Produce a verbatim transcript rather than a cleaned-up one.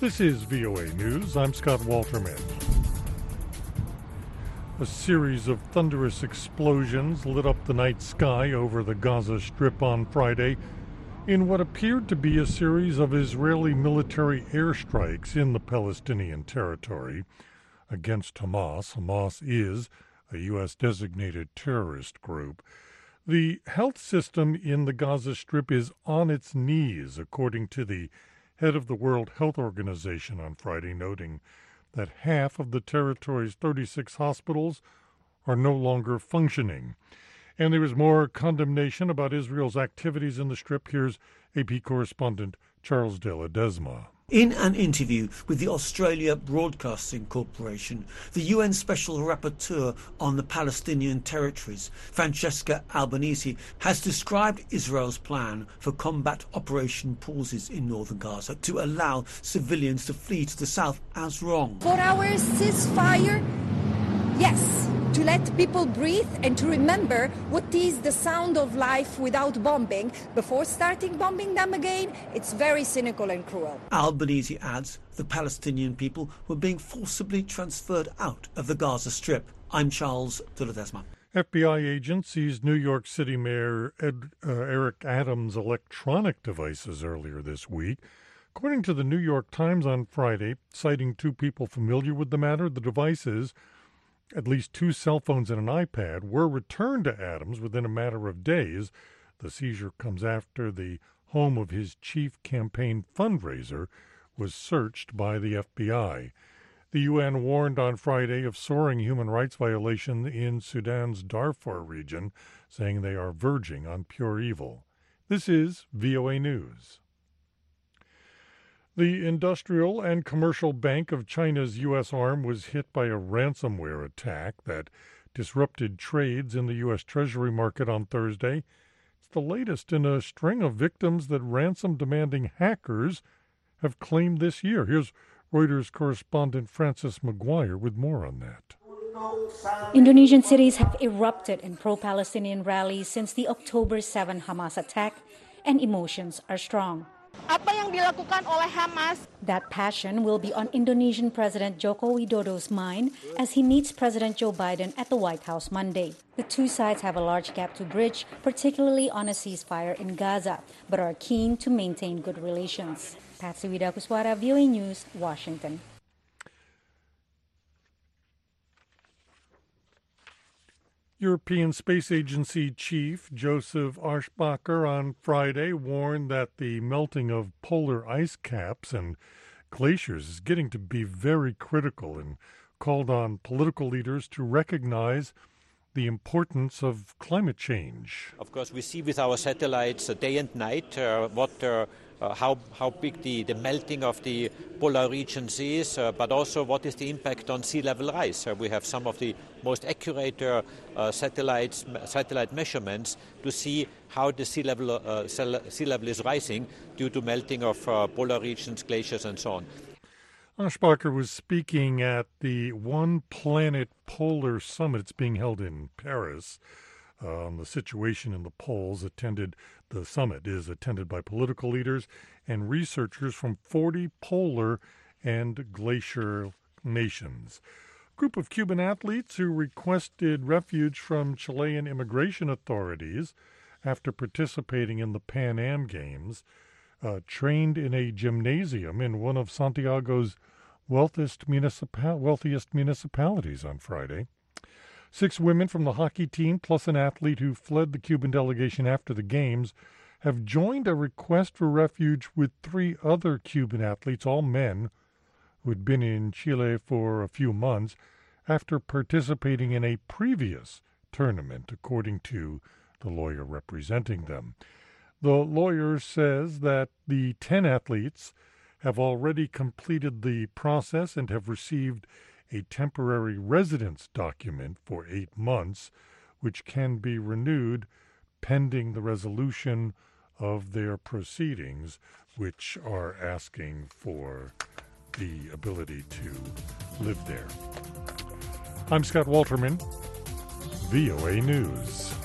This is V O A News. I'm Scott Walterman. A series of thunderous explosions lit up the night sky over the Gaza Strip on Friday in what appeared to be a series of Israeli military airstrikes in the Palestinian territory against Hamas. Hamas is a U S designated terrorist group. The health system in the Gaza Strip is on its knees, according to the head of the World Health Organization on Friday, noting that half of the territory's thirty-six hospitals are no longer functioning. And there is more condemnation about Israel's activities in the Strip. Here's A P correspondent Charles de Ledesma. In an interview with the Australia Broadcasting Corporation, the U N Special Rapporteur on the Palestinian territories, Francesca Albanese, has described Israel's plan for combat Operation Pauses in northern Gaza to allow civilians to flee to the south as wrong. For our ceasefire, yes, to let people breathe and to remember what is the sound of life without bombing. Before starting bombing them again, it's very cynical and cruel. Albanese adds the Palestinian people were being forcibly transferred out of the Gaza Strip. I'm Charles de Ledesma. F B I agents seized New York City Mayor Ed, uh, Eric Adams' electronic devices earlier this week. According to the New York Times on Friday, citing two people familiar with the matter, the devices, at least two cell phones and an iPad, were returned to Adams within a matter of days. The seizure comes after the home of his chief campaign fundraiser was searched by the F B I. The U N warned on Friday of soaring human rights violations in Sudan's Darfur region, saying they are verging on pure evil. This is V O A News. The industrial and commercial bank of China's U S arm was hit by a ransomware attack that disrupted trades in the U S Treasury market on Thursday. It's the latest in a string of victims that ransom-demanding hackers have claimed this year. Here's Reuters correspondent Francis McGuire with more on that. Indonesian cities have erupted in pro-Palestinian rallies since the October seventh Hamas attack, and emotions are strong. Apa yang dilakukan oleh Hamas. That passion will be on Indonesian President Joko Widodo's mind as he meets President Joe Biden at the White House Monday. The two sides have a large gap to bridge, particularly on a ceasefire in Gaza, but are keen to maintain good relations. Patsy Widakuswara, V O A News, Washington. European Space Agency Chief Joseph Aschbacher on Friday warned that the melting of polar ice caps and glaciers is getting to be very critical and called on political leaders to recognize the importance of climate change. Of course, we see with our satellites uh, day and night uh, what uh, uh, how how big the, the melting of the polar regions is, uh, but also what is the impact on sea level rise. Uh, we have some of the most accurate uh, uh, satellites, satellite measurements to see how the sea level uh, sea level is rising due to melting of uh, polar regions, glaciers, and so on. Aschbacher was speaking at the One Planet Polar Summit. It's being held in Paris. Uh, on the situation in the poles, attended the summit is attended by political leaders and researchers from forty polar and glacier nations. A group of Cuban athletes who requested refuge from Chilean immigration authorities after participating in the Pan Am Games uh, trained in a gymnasium in one of Santiago's wealthiest, municipal- wealthiest municipalities on Friday. Six women from the hockey team, plus an athlete who fled the Cuban delegation after the games, have joined a request for refuge with three other Cuban athletes, all men, who had been in Chile for a few months after participating in a previous tournament, according to the lawyer representing them. The lawyer says that the ten athletes have already completed the process and have received a temporary residence document for eight months, which can be renewed pending the resolution of their proceedings, which are asking for the ability to live there. I'm Scott Walterman, V O A News.